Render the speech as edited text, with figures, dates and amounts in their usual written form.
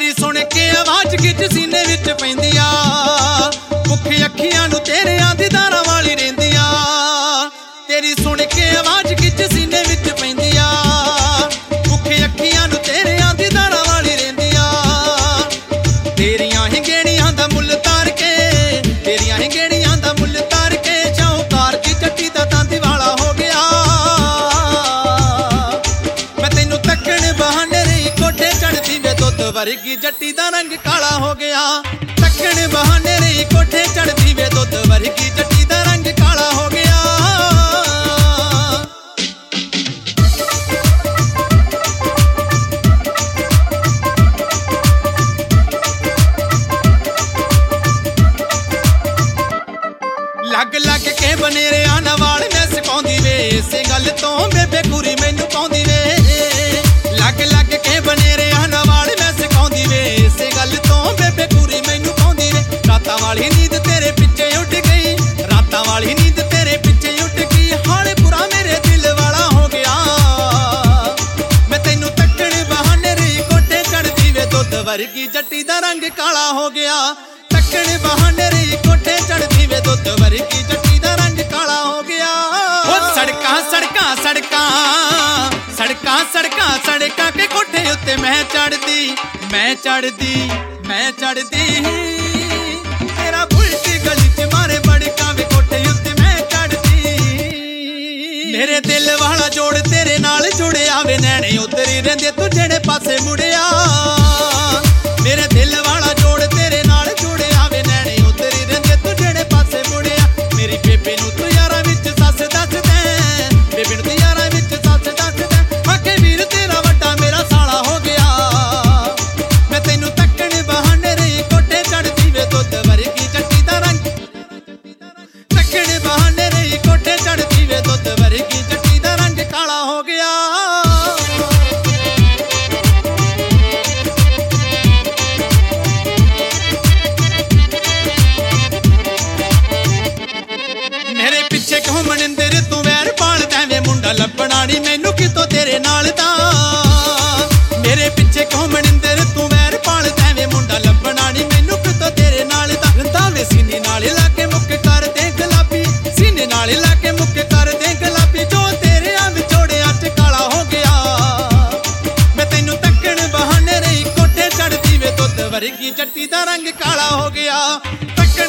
तेरी सुन के आवाज खिच सीने विच पैंदी आ, भुखे अखियां नूं तेरे दीदारां वाली रहिंदी आ। तेरी सुन के आवाज खिच सीने विच पैंदी आ, भुखे अखियां नूं तेरे दीदारां वाली रहिंदी आ। तेरियां ही गेड़ियां दा मुੱਲ तार के, तेरियां ही गेड़ियां दा मुੱਲ तार के शाहूकार दी जट्टी दा तांदी वाला हो गया। मैं तैनूं तक्कण बहाने रही कोठे चढ़दी वे दुੱਧ वर्गी जट्टी दा रंग काला हो गया। तक्कण बहाने रही कोठे चढ़दी वे दुੱਧ वर्गी जट्टी दा रंग काला हो गया। लग लग के बनेरिया ना वाल मैं सिखाउंदी वे, इसे गल तो बेबे कुरी मैनू पाउंदी वे। लग लग के बनेरिया ना वाल मैं सिखाउंदी वे, इसे गल तो बेबे कुरी मैनू पाउंदी वे। रातां वाली नींद तेरे पिछे उठ गई, रातां वाली नींद तेरे पिछे उठ गई, हाले बुरा मेरे दिल वाला हो गया। मैं तैनू तक्कण बहाने रही कोठे चढ़दी वे दुੱਧ वर्गी जट्टी दा रंग काला हो गया। तक्कण बहाने रही कोठे चढ़दी वे दुੱਧ वर्गी जट्टी दा रंग काला हो गया। ओ सड़कां सड़कां सड़कां सड़कां सड़कां सड़कां के कोठे उत्ते मैं चढ़दी मैं चढ़दी मैं चढ़दी। तेरा बुलटी गली च मारे बड़का वे कोठे उत्ते मैं चढ़दी। मेरे दिल वाला जोड़ तेरे नाल जुड़िया वे, नैणे उधर ही रहिंदे तू जेड़े पासे मुड़िया। मेरे दिल वाला जोड़ तेरे नाल जुड़िया वे, नैणे उधर ही रहिंदे तू जेड़े पासे मुड़िया। मेरी बेबे नूं तू यारां विच सस दस दे, बेबे नूं तू यारां विच सस दस दे। आखे वीर तेरा वड्डा मेरा साला हो गया। मैं तैनूं तक्कण बहाने रही कोठे चढ़दी वे दुੱਧ वर्गी जट्टी दा रंग, तक्कण बहाने रही कोठे चढ़दी वे दुੱਧ वर्गी जट्टी दा रंग काला हो गया। मेरे पिछे क्यों मनिंदर तू वैर पालदा वे, मुंडा लभना नी मैनू कितों तेरे नाल दा। मेरे पिछे क्यों मनिंदर तू वैर पालदा वे, मुंडा लभना नी मैनू कितों तेरे नाल दा। रंदा वे सीने नाल ला के मुक कर दे गुलाबी, सीने नाल ला के मुक कर दे गुलाबी, जो तेरे विछोड़िया च काला हो गया। मैं तैनूं तक्कण बहाने रही कोठे चढ़दी वे दुੱਧ वर्गी जट्टी दा रंग काला हो गया। तक्कण